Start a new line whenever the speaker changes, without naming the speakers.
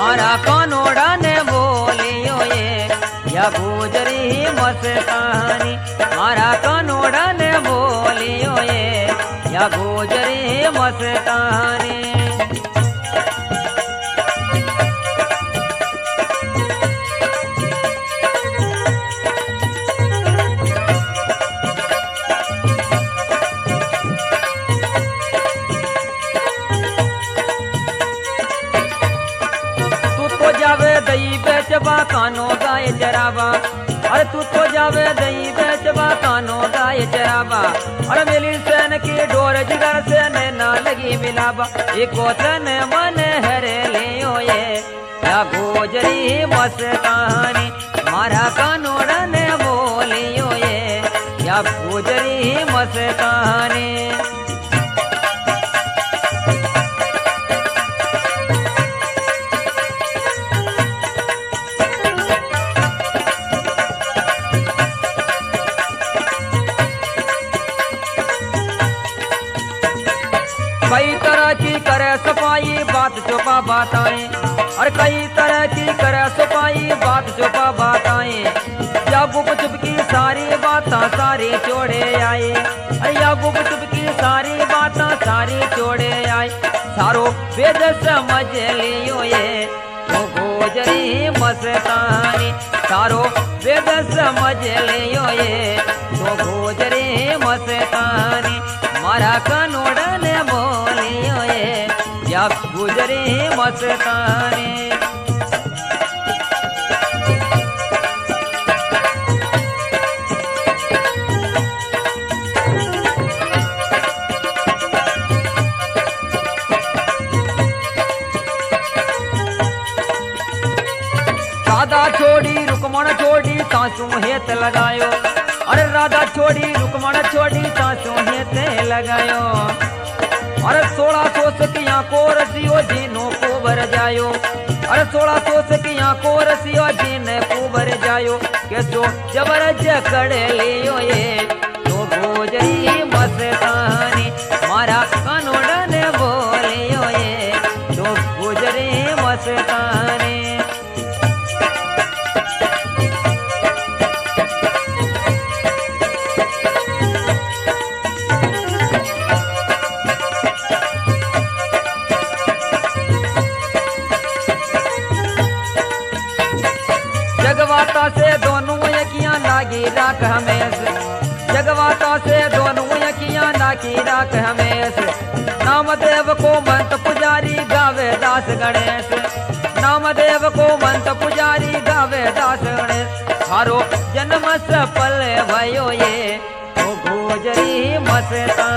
मारा कानोड़ा ने बोलियो ये या गुजरी मस्तानी मारा कानोड़ा ने बोलियो ये या गुजरी मस्तानी। जावे दही बेचबा कानो गाय चरावा अरे तू तो जावे दही बेचबा कानो गाय चरावा अरे मिली सैन की डोर जिगर से नैना लगी मिलावा एक कोतन मन हरे लियो ये या गुजरी मस्तानी मारा कानोड़ा ने बोलियो ये या गुजरी मस्तानी। कई तरह की करे सफाई बात चुपा बताएं और कई तरह की करे सफाई बात चुपा बताएं या गुप चुप की सारी बातां सारी छोड़े आए या गुप चुप की सारी बातां सारी छोड़े आए सारो वेद समझ लियो ये तो गुजरी मस्तानी सारो वेद समझ लियो ये तो गुजरी मस्तानी मारा कानोड़ा ने बोलियो ये या गुजरी मस्तानी। राधा छोड़ी रुकमण छोड़ी तासू हेत लगायो अरे राधा छोड़ी रुकमण छोड़ी तासू हेत लगायो अरे 1600 सखियां को रसियो जीनो को भर जायो अरे 1600 सखियां को रसियो जीने को भर जायो कैसो जबर जकड़ लियो ये तो गुजरी मस्तानी मारा कानोड़ा ने बोलियो ये तो गुजरी मस्तानी। जगवाता से दोनों यकियां लागी राख हमेश जगवाता से दोनों यकियां लागी राख हमेश नामदेव को मंत पुजारी गावे दास गणेश नामदेव को मंत पुजारी गावे दास गणेश हारो जन्म सफल भयो ये तो गुजरी मस्तानी।